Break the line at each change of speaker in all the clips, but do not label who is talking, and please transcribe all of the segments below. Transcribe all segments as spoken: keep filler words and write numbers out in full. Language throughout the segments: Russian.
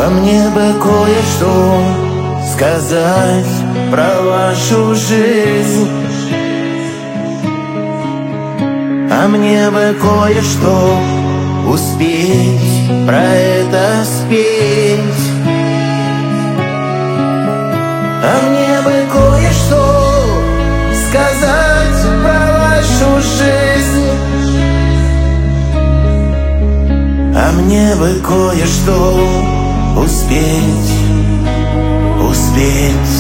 А мне бы кое-что сказать про вашу жизнь. А мне бы кое-что успеть про это спеть. А мне бы кое-что сказать про вашу жизнь. А мне бы кое-что успеть, успеть.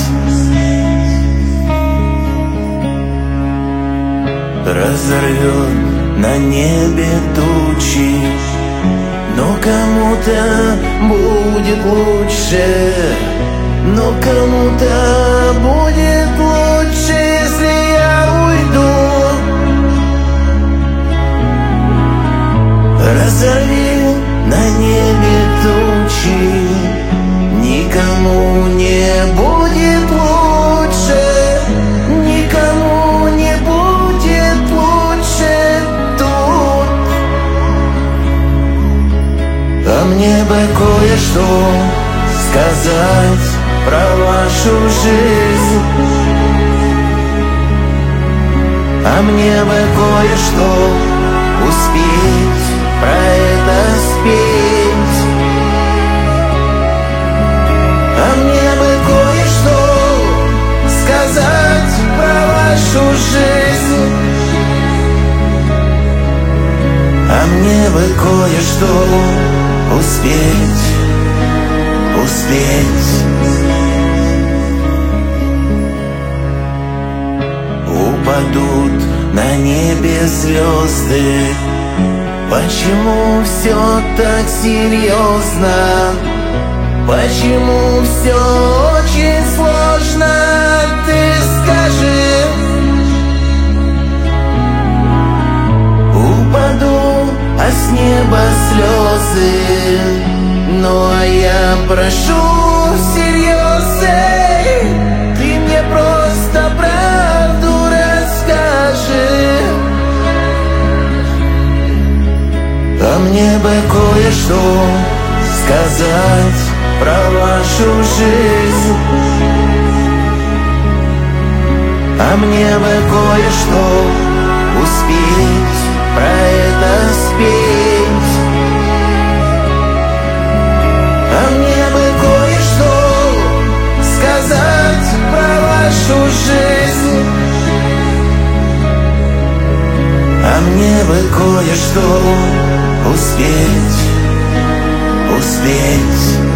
Разорвет на небе тучи, но кому-то будет лучше, но кому-то будет лучше, если я уйду. Разорви на небе тучи, никому не будет лучше, никому не будет лучше тут. А мне бы кое-что сказать про вашу жизнь. А мне бы кое-что успеть про это спеть. А мне бы кое-что сказать про вашу жизнь. А мне бы кое-что успеть, успеть. Упадут на небе звезды. Почему все так серьезно? Почему все очень сложно? Ты скажи. Упаду, а с неба слезы. Ну а я прошу всерьез, эй, ты мне просто правду расскажи. А мне бы кое-что сказать про вашу жизнь. А мне бы кое-что успеть про это спеть. А мне бы кое-что сказать про вашу жизнь. А мне бы кое-что успеть, успеть.